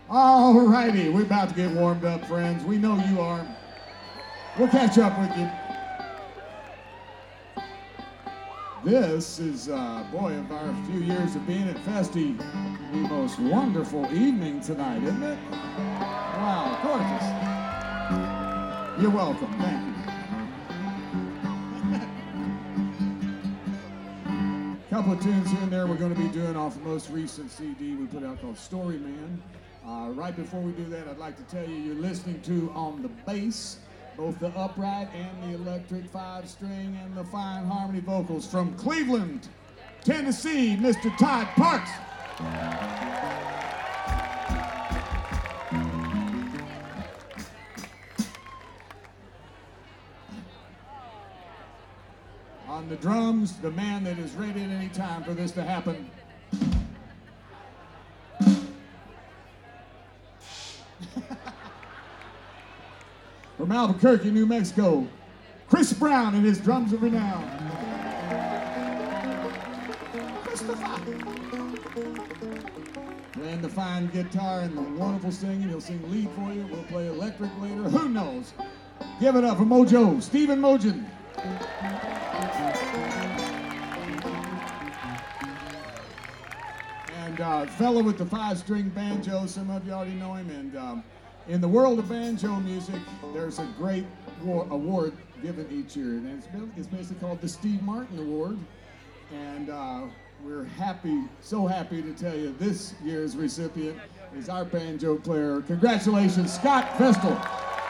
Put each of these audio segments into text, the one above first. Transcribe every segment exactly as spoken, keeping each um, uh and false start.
All righty, we're about to get warmed up, friends. We know you are. We'll catch up with you. This is, uh, boy, of our few years of being at Festi, the most wonderful evening tonight, isn't it? Wow, gorgeous. You're welcome, thank you. A couple of tunes here and there we're going to be doing off the most recent C D we put out called Story Man. Uh, right before we do that, I'd like to tell you you're listening to on the bass, both the upright and the electric five-string and the fine harmony vocals from Cleveland, Tennessee, Mister Todd Parks. On the drums, the man that is ready at any time for this to happen. From Albuquerque, New Mexico, Chris Brown and his drums of renown. Christopher. Playing the fine guitar and the wonderful singing. He'll sing lead for you. We'll play electric later. Who knows? Give it up for Mojo, Stephen Mojan. And uh, fellow with the five-string banjo. Some of you already know him. And um, in the world of banjo music, there's a great war- award given each year, and it's, been, it's basically called the Steve Martin Award. And uh, we're happy, so happy to tell you this year's recipient is our banjo player. Congratulations, Scott Vestal.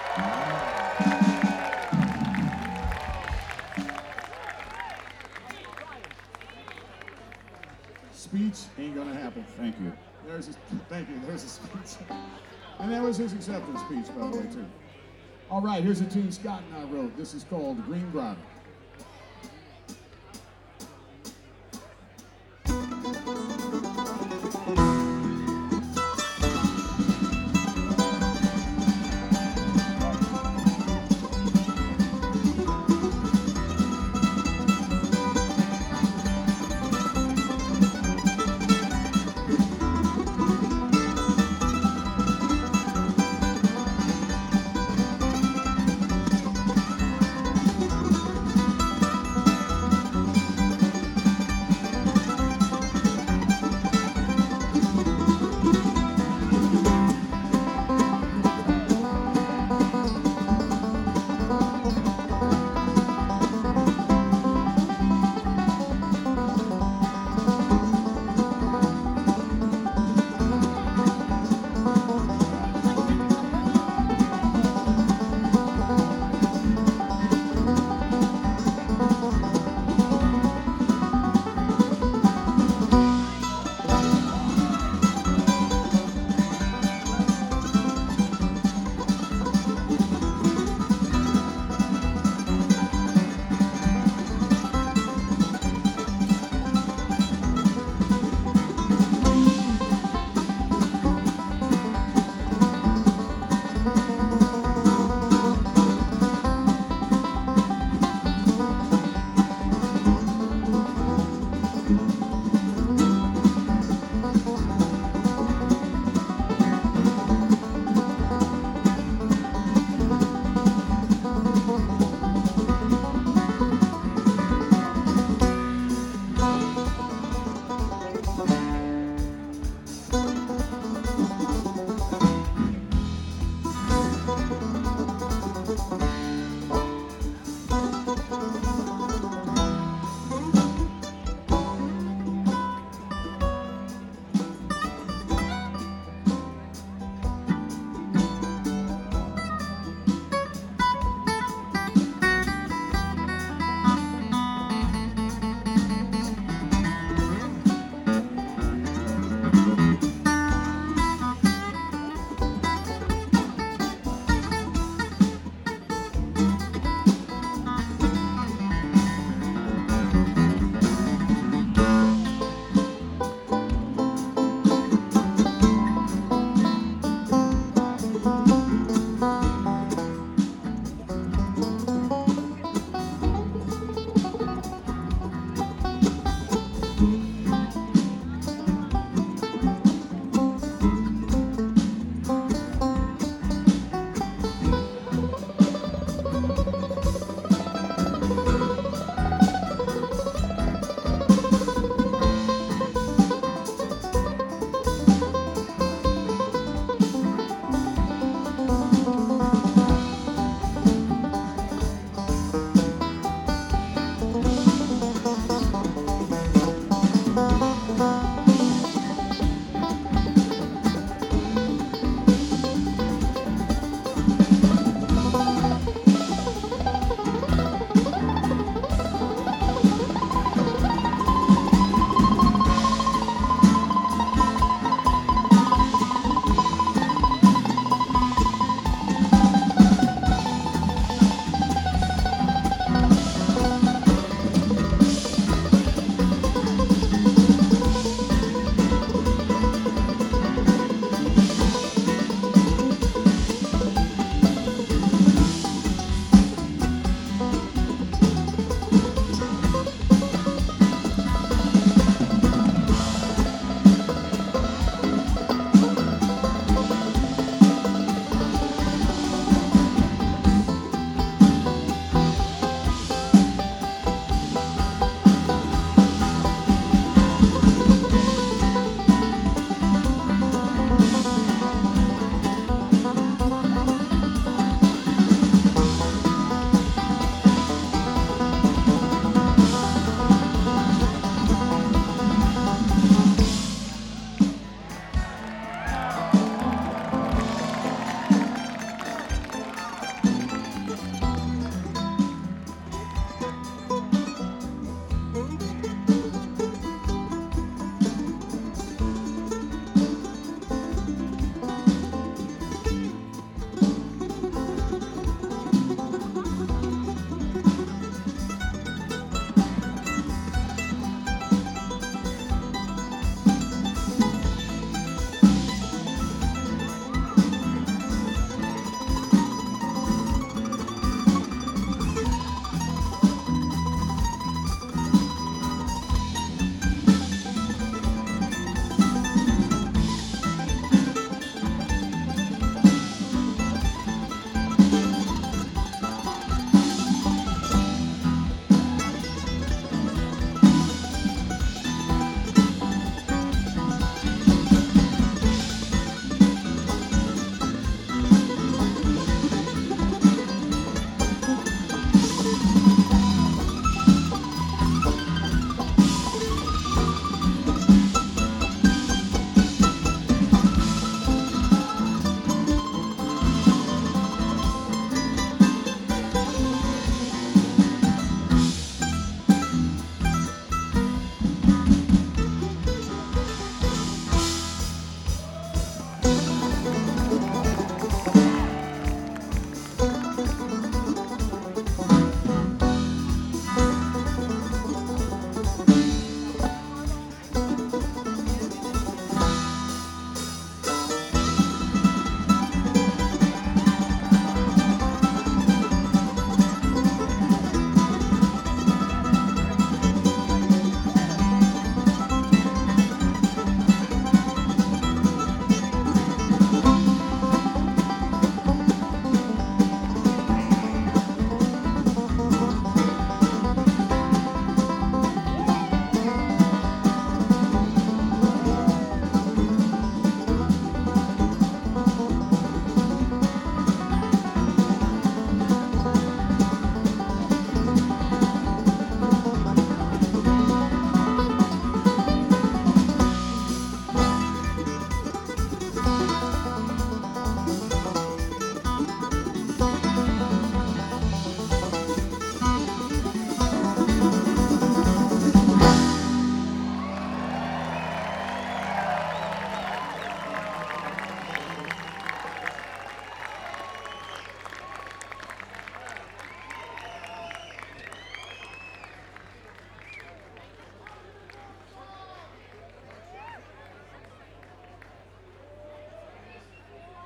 Speech ain't gonna happen. Thank you. There's a, thank you, there's a speech. And that was his acceptance speech, by the way, too. All right, here's a tune Scott and I wrote. This is called Green Grotto.